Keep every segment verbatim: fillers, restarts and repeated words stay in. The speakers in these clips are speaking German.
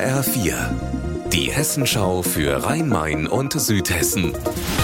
H R vier, die Hessenschau für Rhein-Main und Südhessen.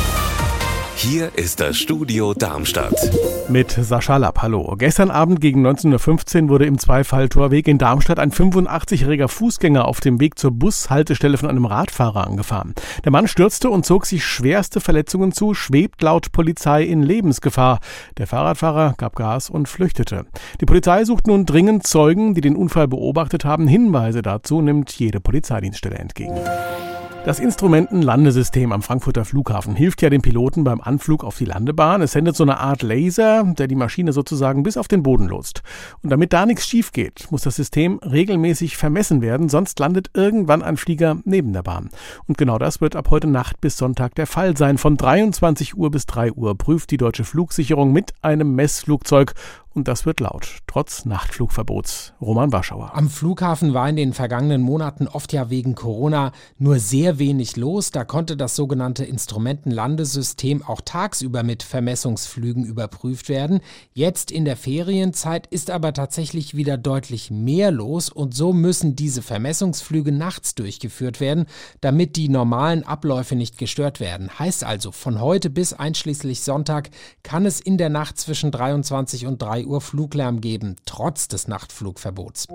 Hier ist das Studio Darmstadt. Mit Sascha Lapp, hallo. Gestern Abend gegen neunzehn Uhr fünfzehn wurde im Zweifalltorweg in Darmstadt ein fünfundachtzigjähriger Fußgänger auf dem Weg zur Bushaltestelle von einem Radfahrer angefahren. Der Mann stürzte und zog sich schwerste Verletzungen zu, schwebt laut Polizei in Lebensgefahr. Der Fahrradfahrer gab Gas und flüchtete. Die Polizei sucht nun dringend Zeugen, die den Unfall beobachtet haben. Hinweise dazu nimmt jede Polizeidienststelle entgegen. Das Instrumentenlandesystem am Frankfurter Flughafen hilft ja den Piloten beim Anflug auf die Landebahn. Es sendet so eine Art Laser, der die Maschine sozusagen bis auf den Boden lotst. Und damit da nichts schief geht, muss das System regelmäßig vermessen werden, sonst landet irgendwann ein Flieger neben der Bahn. Und genau das wird ab heute Nacht bis Sonntag der Fall sein. Von dreiundzwanzig Uhr bis drei Uhr prüft die Deutsche Flugsicherung mit einem Messflugzeug. Und das wird laut, trotz Nachtflugverbots. Roman Warschauer. Am Flughafen war in den vergangenen Monaten oft ja wegen Corona nur sehr wenig los. Da konnte das sogenannte Instrumentenlandesystem auch tagsüber mit Vermessungsflügen überprüft werden. Jetzt in der Ferienzeit ist aber tatsächlich wieder deutlich mehr los. Und so müssen diese Vermessungsflüge nachts durchgeführt werden, damit die normalen Abläufe nicht gestört werden. Heißt also, von heute bis einschließlich Sonntag kann es in der Nacht zwischen dreiundzwanzig und drei Uhr Fluglärm geben, trotz des Nachtflugverbots.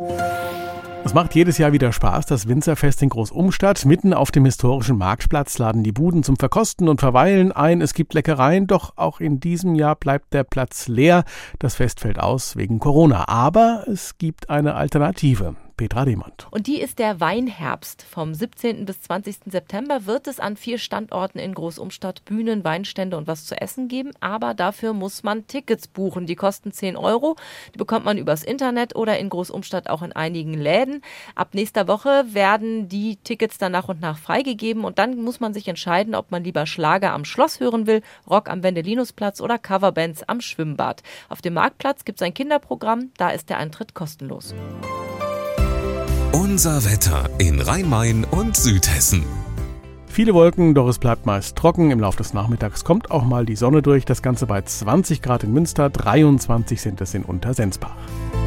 Es macht jedes Jahr wieder Spaß, das Winzerfest in Großumstadt. Mitten auf dem historischen Marktplatz laden die Buden zum Verkosten und Verweilen ein. Es gibt Leckereien, doch auch in diesem Jahr bleibt der Platz leer. Das Fest fällt aus wegen Corona. Aber es gibt eine Alternative. Petra Demand. Und die ist der Weinherbst. Vom siebzehnten bis zwanzigsten September wird es an vier Standorten in Großumstadt Bühnen, Weinstände und was zu essen geben. Aber dafür muss man Tickets buchen. Die kosten zehn Euro. Die bekommt man übers Internet oder in Großumstadt auch in einigen Läden. Ab nächster Woche werden die Tickets dann nach und nach freigegeben. Und dann muss man sich entscheiden, ob man lieber Schlager am Schloss hören will, Rock am Wendelinusplatz oder Coverbands am Schwimmbad. Auf dem Marktplatz gibt es ein Kinderprogramm. Da ist der Eintritt kostenlos. Unser Wetter in Rhein-Main und Südhessen. Viele Wolken, doch es bleibt meist trocken. Im Laufe des Nachmittags kommt auch mal die Sonne durch. Das Ganze bei zwanzig Grad in Münster, dreiundzwanzig sind es in Untersensbach.